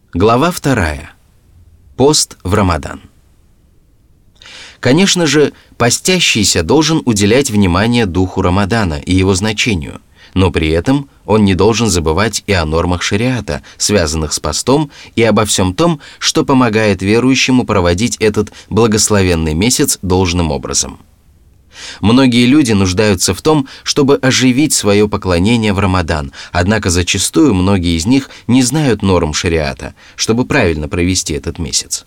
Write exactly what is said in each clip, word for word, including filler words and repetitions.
Глава вторая. Пост в Рамадан. Конечно же, постящийся должен уделять внимание духу Рамадана и его значению, но при этом он не должен забывать и о нормах шариата, связанных с постом, и обо всем том, что помогает верующему проводить этот благословенный месяц должным образом. Многие люди нуждаются в том, чтобы оживить свое поклонение в Рамадан, однако зачастую многие из них не знают норм шариата, чтобы правильно провести этот месяц.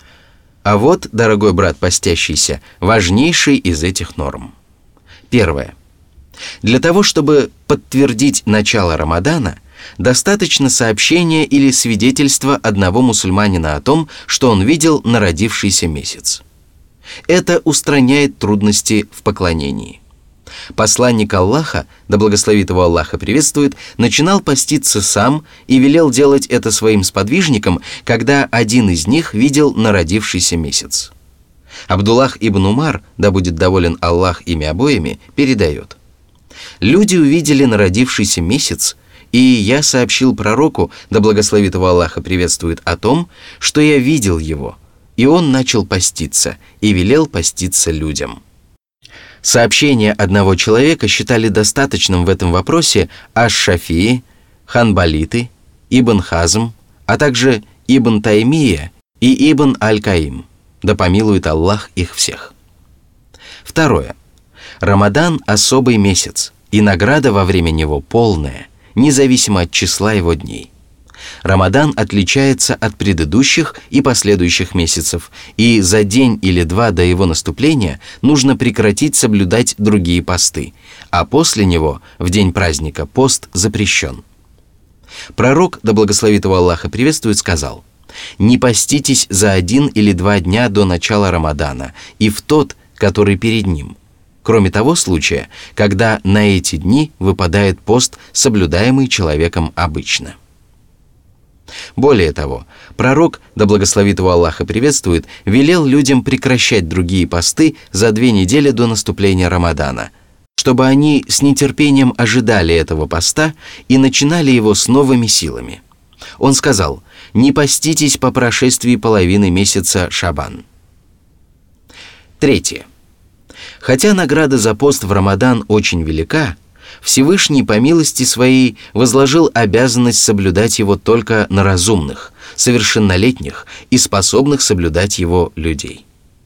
А вот, дорогой брат постящийся, важнейший из этих норм. Первое. Для того, чтобы подтвердить начало Рамадана, достаточно сообщения или свидетельства одного мусульманина о том, что он видел народившийся месяц. Это устраняет трудности в поклонении. Посланник Аллаха, да благословит его Аллах и приветствует, начинал поститься сам и велел делать это своим сподвижникам, когда один из них видел народившийся месяц. Абдуллах ибн Умар, да будет доволен Аллах ими обоими, передает: «Люди увидели народившийся месяц, и я сообщил пророку, да благословит его Аллах и приветствует, о том, что я видел его, и он начал поститься, и велел поститься людям». Сообщения одного человека считали достаточным в этом вопросе Аш-Шафии, Ханбалиты, Ибн Хазм, а также Ибн Таймия и Ибн Аль-Каим, да помилует Аллах их всех. Второе. Рамадан – особый месяц, и награда во время него полная, независимо от числа его дней. Рамадан отличается от предыдущих и последующих месяцев, и за день или два до его наступления нужно прекратить соблюдать другие посты, а после него, в день праздника, пост запрещен. Пророк, да благословит его Аллах и приветствует, сказал: «Не поститесь за один или два дня до начала Рамадана и в тот, который перед ним, кроме того случая, когда на эти дни выпадает пост, соблюдаемый человеком обычно». Более того, пророк, да благословит его Аллах и приветствует, велел людям прекращать другие посты за две недели до наступления Рамадана, чтобы они с нетерпением ожидали этого поста и начинали его с новыми силами. Он сказал: «Не поститесь по прошествии половины месяца Шабан». Третье. Хотя награда за пост в Рамадан очень велика, Всевышний по милости своей возложил обязанность соблюдать его только на разумных, совершеннолетних и способных соблюдать его людей.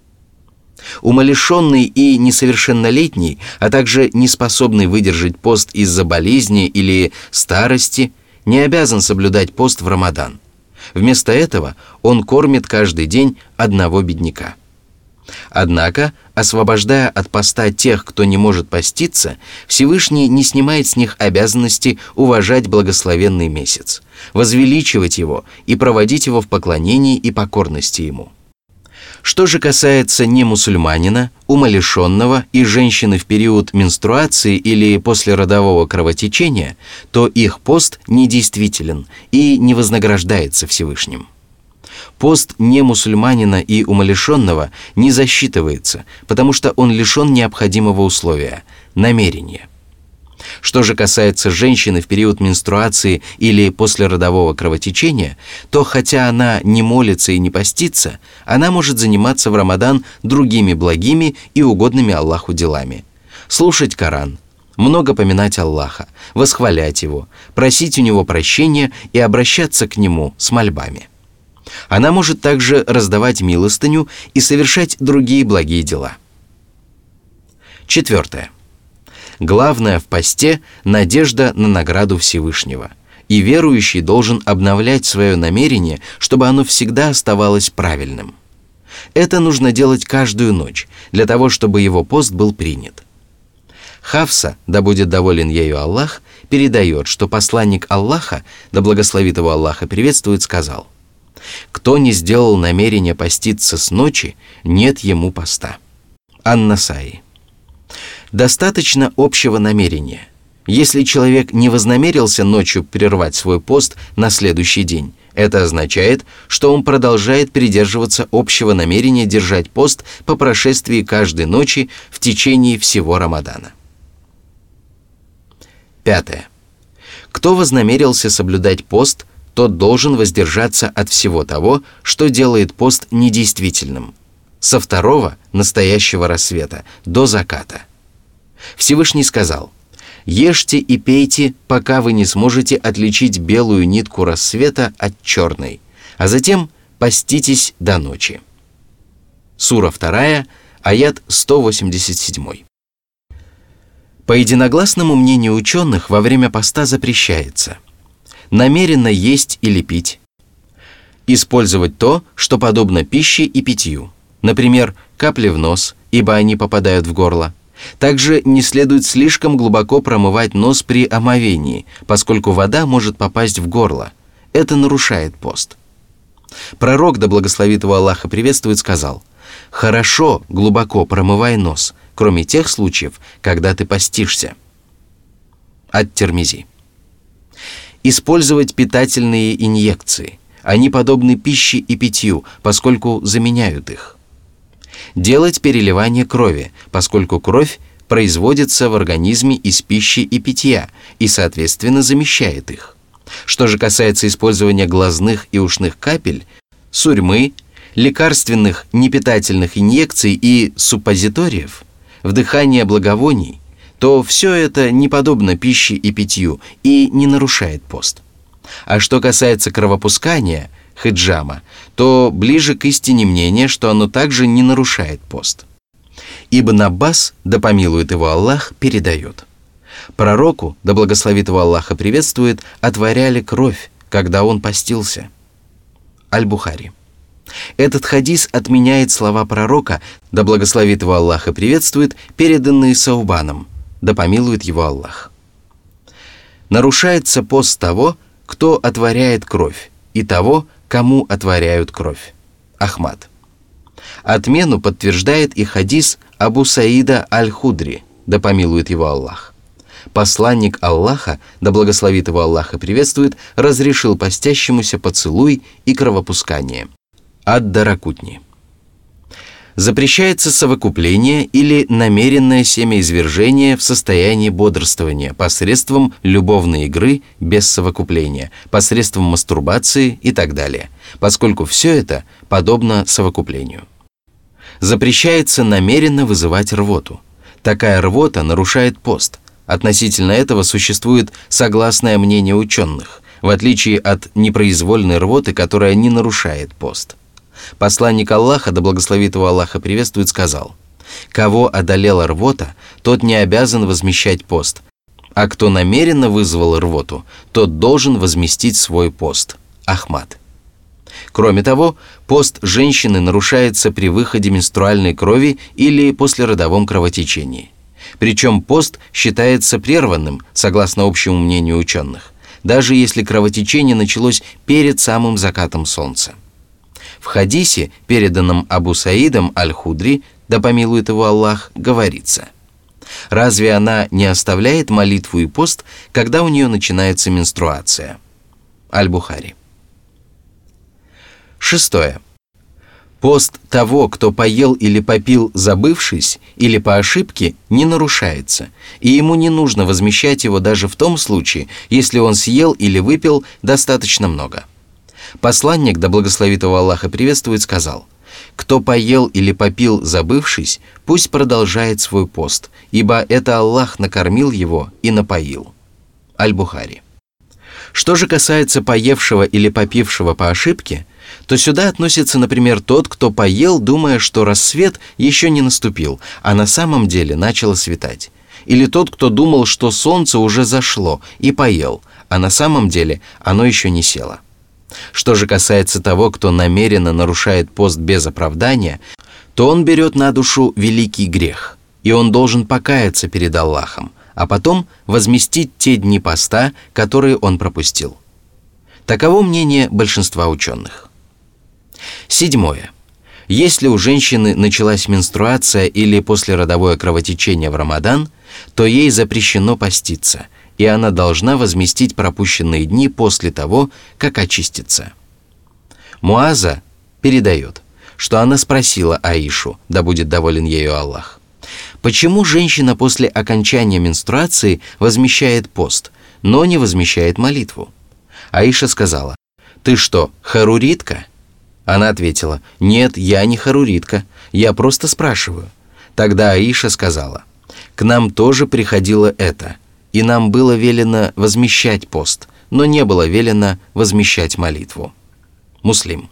Умалишенный и несовершеннолетний, а также неспособный выдержать пост из-за болезни или старости, не обязан соблюдать пост в Рамадан. Вместо этого он кормит каждый день одного бедняка. Однако, освобождая от поста тех, кто не может поститься, Всевышний не снимает с них обязанности уважать благословенный месяц, возвеличивать его и проводить его в поклонении и покорности ему. Что же касается немусульманина, умалишенного и женщины в период менструации или послеродового кровотечения, то их пост недействителен и не вознаграждается Всевышним. Пост немусульманина и умалишенного не засчитывается, потому что он лишен необходимого условия – намерения. Что же касается женщины в период менструации или послеродового кровотечения, то хотя она не молится и не постится, она может заниматься в Рамадан другими благими и угодными Аллаху делами. Слушать Коран, много поминать Аллаха, восхвалять Его, просить у Него прощения и обращаться к Нему с мольбами. Она может также раздавать милостыню и совершать другие благие дела. Четвертое. Главное в посте – надежда на награду Всевышнего, и верующий должен обновлять свое намерение, чтобы оно всегда оставалось правильным. Это нужно делать каждую ночь, для того, чтобы его пост был принят. Хафса, да будет доволен ею Аллах, передает, что посланник Аллаха, да благословит его Аллах и приветствует, сказал: «Кто не сделал намерение поститься с ночи, нет ему поста». Ан-Насаи. Достаточно общего намерения. Если человек не вознамерился ночью прервать свой пост на следующий день, это означает, что он продолжает придерживаться общего намерения держать пост по прошествии каждой ночи в течение всего Рамадана. Пятое. Кто вознамерился соблюдать пост, тот должен воздержаться от всего того, что делает пост недействительным, со второго, настоящего рассвета, до заката. Всевышний сказал: «Ешьте и пейте, пока вы не сможете отличить белую нитку рассвета от черной, а затем поститесь до ночи». Сура вторая, аят сто восемьдесят семь. По единогласному мнению ученых, во время поста запрещается намеренно есть или пить, использовать то, что подобно пище и питью, например, капли в нос, ибо они попадают в горло. Также не следует слишком глубоко промывать нос при омовении, поскольку вода может попасть в горло. Это нарушает пост. Пророк, да благословит его Аллах и приветствует, сказал: «Хорошо глубоко промывай нос, кроме тех случаев, когда ты постишься». Ат-Тирмизи. Использовать питательные инъекции. Они подобны пище и питью, поскольку заменяют их. Делать переливание крови, поскольку кровь производится в организме из пищи и питья и, соответственно, замещает их. Что же касается использования глазных и ушных капель, сурьмы, лекарственных непитательных инъекций и суппозиториев, вдыхания благовоний, то все это не подобно пище и питью и не нарушает пост. А что касается кровопускания, хиджама, то ближе к истине мнение, что оно также не нарушает пост. Ибн Аббас, да помилует его Аллах, передает: пророку, да благословит его Аллах и приветствует, отворяли кровь, когда он постился. Аль-Бухари. Этот хадис отменяет слова пророка, да благословит его Аллах и приветствует, переданные Саубаном, да помилует его Аллах. Нарушается пост того, кто отворяет кровь, и того, кому отворяют кровь. Ахмад. Отмену подтверждает и хадис Абу Саида Аль-Худри, да помилует его Аллах. Посланник Аллаха, да благословит его Аллах и приветствует, разрешил постящемуся поцелуй и кровопускание. Ад-Даракутни. Запрещается совокупление или намеренное семяизвержение в состоянии бодрствования посредством любовной игры без совокупления, посредством мастурбации и так далее, поскольку все это подобно совокуплению. Запрещается намеренно вызывать рвоту. Такая рвота нарушает пост. Относительно этого существует согласное мнение ученых, в отличие от непроизвольной рвоты, которая не нарушает пост. Посланник Аллаха, да благословит его Аллаха приветствует, сказал: «Кого одолела рвота, тот не обязан возмещать пост, а кто намеренно вызвал рвоту, тот должен возместить свой пост». Ахмад. Кроме того, пост женщины нарушается при выходе менструальной крови или послеродовом кровотечении. Причем пост считается прерванным, согласно общему мнению ученых, даже если кровотечение началось перед самым закатом солнца. В хадисе, переданном Абу Саидом Аль-Худри, да помилует его Аллах, говорится: «Разве она не оставляет молитву и пост, когда у нее начинается менструация?» Аль-Бухари. Шестое. Пост того, кто поел или попил, забывшись, или по ошибке, не нарушается, и ему не нужно возмещать его даже в том случае, если он съел или выпил достаточно много. Посланник, да благословит его Аллах и приветствует, сказал: «Кто поел или попил, забывшись, пусть продолжает свой пост, ибо это Аллах накормил его и напоил». Аль-Бухари. Что же касается поевшего или попившего по ошибке, то сюда относится, например, тот, кто поел, думая, что рассвет еще не наступил, а на самом деле начало светать. Или тот, кто думал, что солнце уже зашло, и поел, а на самом деле оно еще не село. Что же касается того, кто намеренно нарушает пост без оправдания, то он берет на душу великий грех, и он должен покаяться перед Аллахом, а потом возместить те дни поста, которые он пропустил. Таково мнение большинства ученых. Седьмое. Если у женщины началась менструация или послеродовое кровотечение в Рамадан, то ей запрещено поститься, и она должна возместить пропущенные дни после того, как очистится. Муаза передает, что она спросила Аишу, да будет доволен ею Аллах: почему женщина после окончания менструации возмещает пост, но не возмещает молитву? Аиша сказала: «Ты что, харуритка?» Она ответила: «Нет, я не харуритка, я просто спрашиваю». Тогда Аиша сказала: «К нам тоже приходило это, и нам было велено возмещать пост, но не было велено возмещать молитву». Муслим.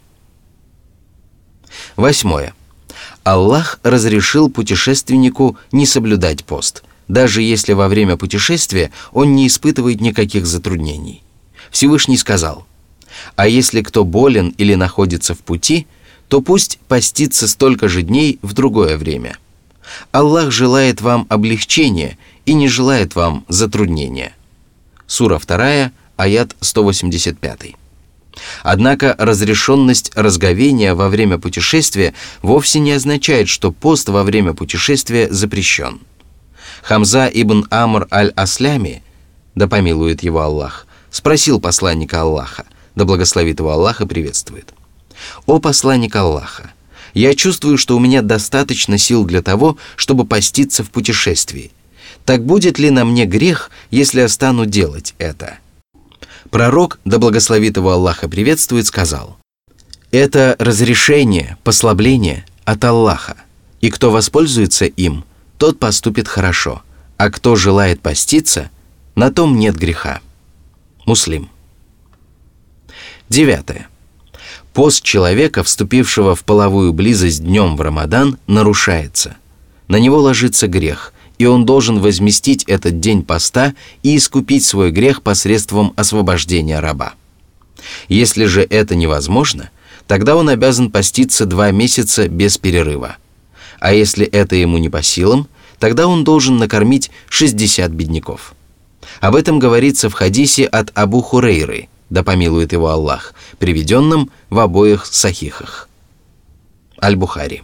Восьмое. Аллах разрешил путешественнику не соблюдать пост, даже если во время путешествия он не испытывает никаких затруднений. Всевышний сказал: «А если кто болен или находится в пути, то пусть постится столько же дней в другое время. Аллах желает вам облегчения и не желает вам затруднения». Сура вторая, аят сто восемьдесят пять. Однако разрешенность разговения во время путешествия вовсе не означает, что пост во время путешествия запрещен. Хамза ибн Амр аль-Аслями, да помилует его Аллах, спросил посланника Аллаха, да благословит его Аллах и приветствует: «О посланник Аллаха, я чувствую, что у меня достаточно сил для того, чтобы поститься в путешествии. Так будет ли на мне грех, если я стану делать это?» Пророк, да благословит его Аллах и приветствует, сказал: «Это разрешение, послабление от Аллаха, и кто воспользуется им, тот поступит хорошо, а кто желает поститься, на том нет греха». Муслим. Девятое. Пост человека, вступившего в половую близость днем в Рамадан, нарушается. На него ложится грех, и он должен возместить этот день поста и искупить свой грех посредством освобождения раба. Если же это невозможно, тогда он обязан поститься два месяца без перерыва. А если это ему не по силам, тогда он должен накормить шестьдесят бедняков. Об этом говорится в хадисе от Абу Хурейры, да помилует его Аллах, приведенном в обоих сахихах. Аль-Бухари.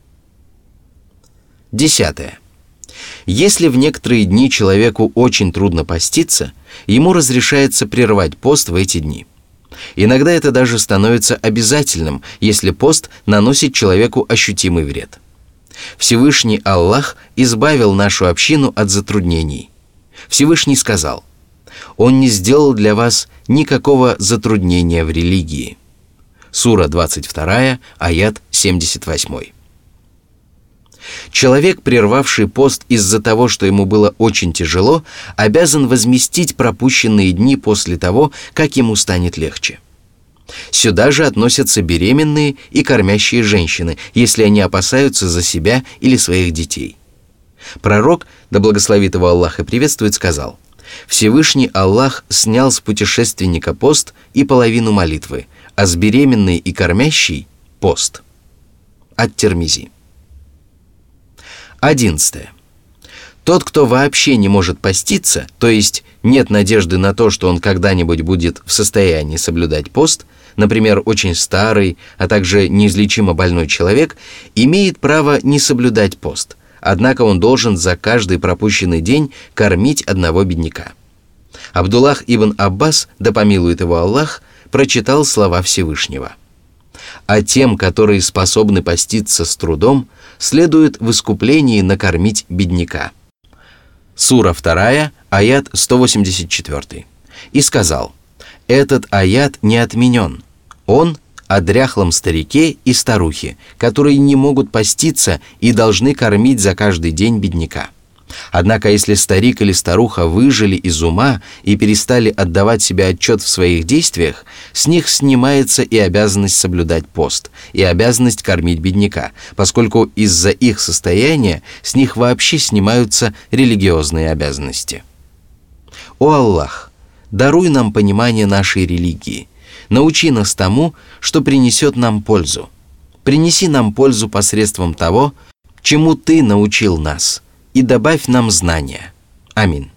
Десятое. Если в некоторые дни человеку очень трудно поститься, ему разрешается прервать пост в эти дни. Иногда это даже становится обязательным, если пост наносит человеку ощутимый вред. Всевышний Аллах избавил нашу общину от затруднений. Всевышний сказал: «Он не сделал для вас никакого затруднения в религии». Сура двадцать вторая, аят семьдесят восемь. Человек, прервавший пост из-за того, что ему было очень тяжело, обязан возместить пропущенные дни после того, как ему станет легче. Сюда же относятся беременные и кормящие женщины, если они опасаются за себя или своих детей. Пророк, да благословит его Аллах и приветствует, сказал: «Всевышний Аллах снял с путешественника пост и половину молитвы, а с беременной и кормящей – пост». Ат-Тирмизи. Одиннадцатое. Тот, кто вообще не может поститься, то есть нет надежды на то, что он когда-нибудь будет в состоянии соблюдать пост, например, очень старый, а также неизлечимо больной человек, имеет право не соблюдать пост, однако он должен за каждый пропущенный день кормить одного бедняка. Абдуллах ибн Аббас, да помилует его Аллах, прочитал слова Всевышнего: «А тем, которые способны поститься с трудом, следует в искуплении накормить бедняка». Сура вторая, аят сто восемьдесят четыре. И сказал: «Этот аят не отменен. Он о дряхлом старике и старухе, которые не могут поститься и должны кормить за каждый день бедняка. Однако, если старик или старуха выжили из ума и перестали отдавать себе отчет в своих действиях, с них снимается и обязанность соблюдать пост, и обязанность кормить бедняка, поскольку из-за их состояния с них вообще снимаются религиозные обязанности. О Аллах, даруй нам понимание нашей религии, научи нас тому, что принесет нам пользу. Принеси нам пользу посредством того, чему Ты научил нас, и добавь нам знания. Аминь.